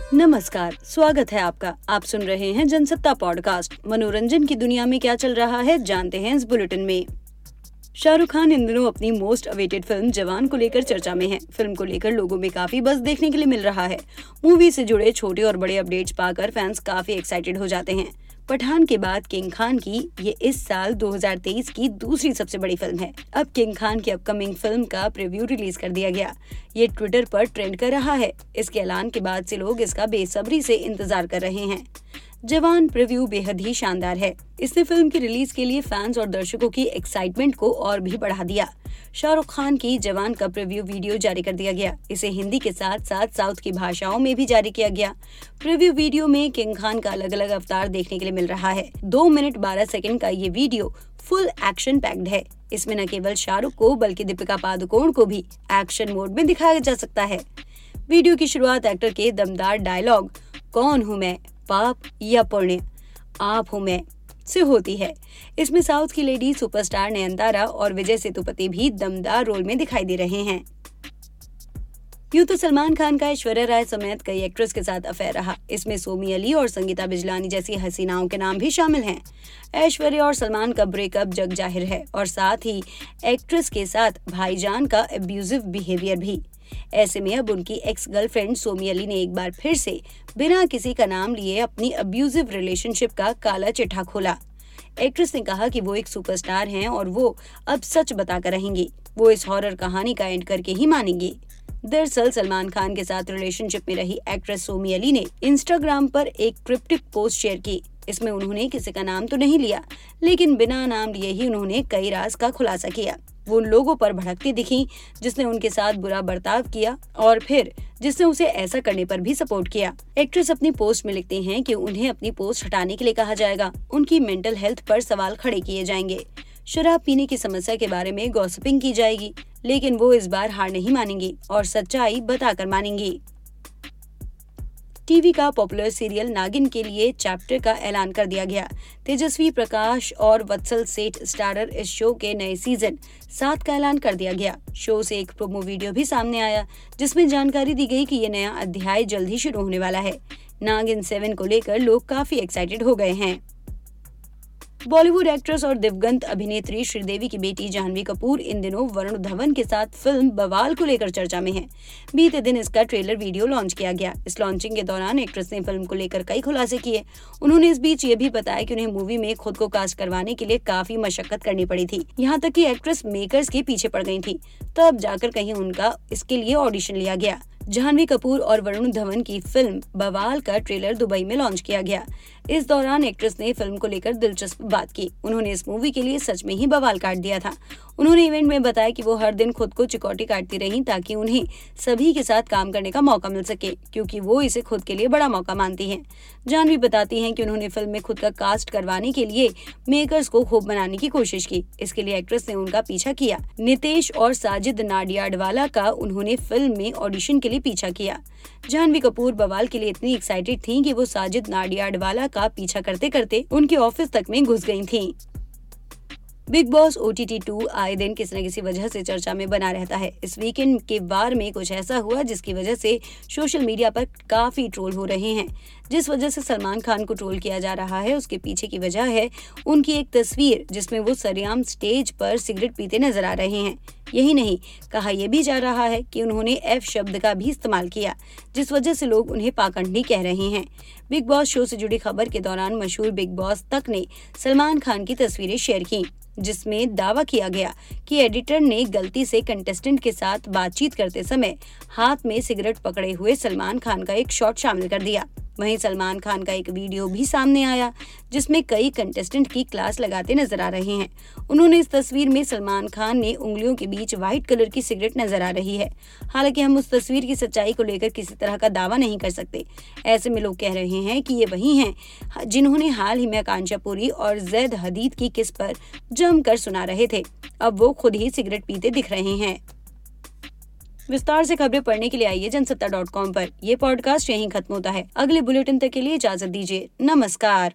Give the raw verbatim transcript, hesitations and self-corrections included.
नमस्कार, स्वागत है आपका। आप सुन रहे हैं जनसत्ता पॉडकास्ट। मनोरंजन की दुनिया में क्या चल रहा है जानते हैं इस बुलेटिन में। शाहरुख खान इन दिनों अपनी मोस्ट अवेटेड फिल्म जवान को लेकर चर्चा में हैं। फिल्म को लेकर लोगों में काफी बज़ देखने के लिए मिल रहा है। मूवी से जुड़े छोटे और बड़े अपडेट्स पाकर फैंस काफी एक्साइटेड हो जाते हैं। पठान के बाद किंग खान की ये इस साल दो हज़ार तेईस की दूसरी सबसे बड़ी फिल्म है। अब किंग खान की अपकमिंग फिल्म का प्रीव्यू रिलीज कर दिया गया। ये ट्विटर पर ट्रेंड कर रहा है। इसके ऐलान के बाद से लोग इसका बेसब्री से इंतजार कर रहे हैं। जवान प्रीव्यू बेहद ही शानदार है। इसने फिल्म की रिलीज के लिए फैंस और दर्शकों की एक्साइटमेंट को और भी बढ़ा दिया। शाहरुख खान की जवान का प्रीव्यू वीडियो जारी कर दिया गया। इसे हिंदी के साथ साथ साउथ की भाषाओं में भी जारी किया गया। प्रीव्यू वीडियो में किंग खान का अलग अलग अवतार देखने के लिए मिल रहा है। दो मिनट बारह सेकंड का ये वीडियो फुल एक्शन पैक्ड है। इसमें न केवल शाहरुख को बल्कि दीपिका पादुकोण को भी एक्शन मोड में दिखाया जा सकता है। वीडियो की शुरुआत एक्टर के दमदार डायलॉग कौन हूँ मैं, पाप या पुण्य, आप हूँ मैं से होती है। इसमें साउथ की लेडी सुपरस्टार नयनतारा और विजय सेतुपति भी दमदार रोल में दिखाई दे रहे हैं। यूं तो सलमान खान का ऐश्वर्या राय समेत कई एक्ट्रेस के साथ अफेयर रहा। इसमें सोमी अली और संगीता बिजलानी जैसी हसीनाओं के नाम भी शामिल हैं। ऐश्वर्या और सलमान का ब्रेकअप जग जाहिर है और साथ ही एक्ट्रेस के साथ भाईजान का अब्यूजिव बिहेवियर भी। ऐसे में अब उनकी एक्स गर्लफ्रेंड सोमी अली ने एक बार फिर से बिना किसी का नाम लिए अपनी अब्यूजिव रिलेशनशिप का काला चिट्ठा खोला। एक्ट्रेस ने कहा कि वो एक सुपरस्टार हैं और वो अब सच बताकर रहेंगी। वो इस हॉरर कहानी का एंड करके ही मानेंगी। दरअसल सलमान खान के साथ रिलेशनशिप में रही एक्ट्रेस सोमी अली ने इंस्टाग्राम पर एक क्रिप्टिक पोस्ट शेयर की। इसमें उन्होंने किसी का नाम तो नहीं लिया, लेकिन बिना नाम लिए ही उन्होंने कई राज का खुलासा किया। वो उन लोगों पर भड़कती दिखी जिसने उनके साथ बुरा बर्ताव किया और फिर जिसने उसे ऐसा करने पर भी सपोर्ट किया। एक्ट्रेस अपनी पोस्ट में लिखती हैं कि उन्हें अपनी पोस्ट हटाने के लिए कहा जाएगा। उनकी मेंटल हेल्थ पर सवाल खड़े किए जाएंगे। शराब पीने की समस्या के बारे में गॉसिपिंग की जाएगी, लेकिन वो इस बार हार नहीं मानेंगी और सच्चाई बताकर मानेंगी। टीवी का पॉपुलर सीरियल नागिन के लिए चैप्टर का ऐलान कर दिया गया। तेजस्वी प्रकाश और वत्सल सेठ स्टारर इस शो के नए सीजन सात का ऐलान कर दिया गया। शो से एक प्रोमो वीडियो भी सामने आया जिसमें जानकारी दी गई कि ये नया अध्याय जल्द ही शुरू होने वाला है। नागिन सेवन को लेकर लोग काफी एक्साइटेड हो गए हैं। बॉलीवुड एक्ट्रेस और दिवंगत अभिनेत्री श्रीदेवी की बेटी जाह्नवी कपूर इन दिनों वरुण धवन के साथ फिल्म बवाल को लेकर चर्चा में है। बीते दिन इसका ट्रेलर वीडियो लॉन्च किया गया। इस लॉन्चिंग के दौरान एक्ट्रेस ने फिल्म को लेकर कई खुलासे किए। उन्होंने इस बीच ये भी बताया कि उन्हें मूवी में खुद को कास्ट करवाने के लिए काफी मशक्कत करनी पड़ी थी। यहाँ तक कि एक्ट्रेस मेकर्स के पीछे पड़ गई थी, तब जाकर कहीं उनका इसके लिए ऑडिशन लिया गया। जाह्नवी कपूर और वरुण धवन की फिल्म बवाल का ट्रेलर दुबई में लॉन्च किया गया। इस दौरान एक्ट्रेस ने फिल्म को लेकर दिलचस्प बात की। उन्होंने इस मूवी के लिए सच में ही बवाल काट दिया था। उन्होंने इवेंट में बताया कि वो हर दिन खुद को चिकोटी काटती रहीं ताकि उन्हें सभी के साथ काम करने का मौका मिल सके, क्योंकि वो इसे खुद के लिए बड़ा मौका मानती हैं। जाह्नवी बताती हैं कि उन्होंने फिल्म में खुद का कास्ट करवाने के लिए मेकर्स को खूब बनाने की कोशिश की। इसके लिए एक्ट्रेस ने उनका पीछा किया। नितेश और साजिद नाडियाडवाला का उन्होंने फिल्म में ऑडिशन के लिए पीछा किया। जाह्नवी कपूर बवाल के लिए इतनी एक्साइटेड थीं कि वो साजिद नाडियाडवाला का पीछा करते करते उनके ऑफिस तक में घुस गई थीं। Bigg Boss O T T two आए दिन किसी न किसी वजह से चर्चा में बना रहता है। इस वीकेंड के वार में कुछ ऐसा हुआ जिसकी वजह से सोशल मीडिया पर काफी ट्रोल हो रहे हैं। जिस वजह से सलमान खान को ट्रोल किया जा रहा है उसके पीछे की वजह है उनकी एक तस्वीर जिसमें वो सरेआम स्टेज पर सिगरेट पीते नजर आ रहे हैं। यही नहीं, कहा यह भी जा रहा है कि उन्होंने एफ शब्द का भी इस्तेमाल किया, जिस वजह से लोग उन्हें पाखंडी कह रहे हैं। बिग बॉस शो से जुड़ी खबर के दौरान मशहूर बिग बॉस तक ने सलमान खान की तस्वीरें शेयर की, जिसमें दावा किया गया कि एडिटर ने गलती से कंटेस्टेंट के साथ बातचीत करते समय हाथ में सिगरेट पकड़े हुए सलमान खान का एक शॉट शामिल कर दिया। वहीं सलमान खान का एक वीडियो भी सामने आया जिसमें कई कंटेस्टेंट की क्लास लगाते नजर आ रहे हैं। उन्होंने इस तस्वीर में सलमान खान ने उंगलियों के बीच व्हाइट कलर की सिगरेट नजर आ रही है। हालांकि हम उस तस्वीर की सच्चाई को लेकर किसी तरह का दावा नहीं कर सकते। ऐसे में लोग कह रहे हैं कि ये वही हैं जिन्होंने हाल ही में आकांक्षा पुरी और जैद हदीद की किस पर जमकर सुना रहे थे। अब वो खुद ही सिगरेट पीते दिख रहे हैं। विस्तार से खबरें पढ़ने के लिए आइए जनसत्ता डॉट कॉम पर। यह पॉडकास्ट यहीं खत्म होता है। अगले बुलेटिन तक के लिए इजाजत दीजिए। नमस्कार।